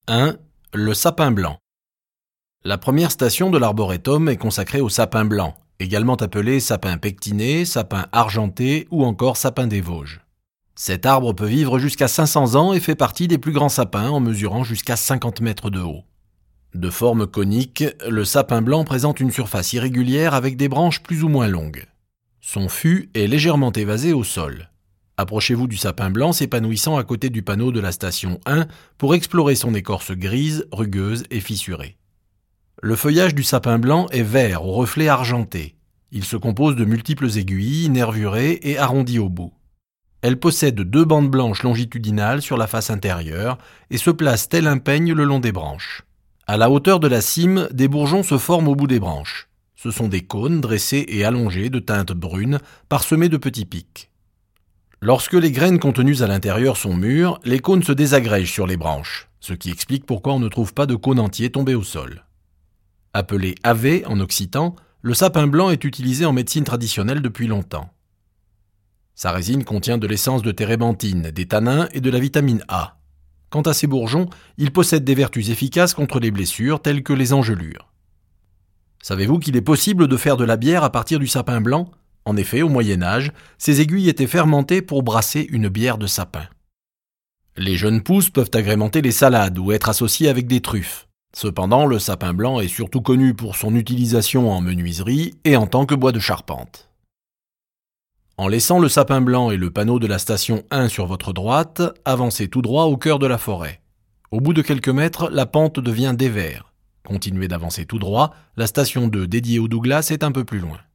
1. Le sapin blanc. La première station de l'arboretum est consacrée au sapin blanc, également appelé sapin pectiné, sapin argenté ou encore sapin des Vosges. Cet arbre peut vivre jusqu'à 500 ans et fait partie des plus grands sapins en mesurant jusqu'à 50 mètres de haut. De forme conique, le sapin blanc présente une surface irrégulière avec des branches plus ou moins longues. Son fût est légèrement évasé au sol. Approchez-vous du sapin blanc s'épanouissant à côté du panneau de la station 1 pour explorer son écorce grise, rugueuse et fissurée. Le feuillage du sapin blanc est vert au reflet argenté. Il se compose de multiples aiguilles, nervurées et arrondies au bout. Elle possède 2 bandes blanches longitudinales sur la face intérieure et se place tel un peigne le long des branches. À la hauteur de la cime, des bourgeons se forment au bout des branches. Ce sont des cônes dressés et allongés de teinte brune, parsemés de petits pics. Lorsque les graines contenues à l'intérieur sont mûres, les cônes se désagrègent sur les branches, ce qui explique pourquoi on ne trouve pas de cône entier tombé au sol. Appelé ave en occitan, le sapin blanc est utilisé en médecine traditionnelle depuis longtemps. Sa résine contient de l'essence de térébenthine, des tanins et de la vitamine A. Quant à ses bourgeons, ils possèdent des vertus efficaces contre les blessures telles que les engelures. Savez-vous qu'il est possible de faire de la bière à partir du sapin blanc ? En effet, au Moyen-Âge, ces aiguilles étaient fermentées pour brasser une bière de sapin. Les jeunes pousses peuvent agrémenter les salades ou être associées avec des truffes. Cependant, le sapin blanc est surtout connu pour son utilisation en menuiserie et en tant que bois de charpente. En laissant le sapin blanc et le panneau de la station 1 sur votre droite, avancez tout droit au cœur de la forêt. Au bout de quelques mètres, la pente devient dévers. Continuez d'avancer tout droit, la station 2 dédiée au Douglas est un peu plus loin.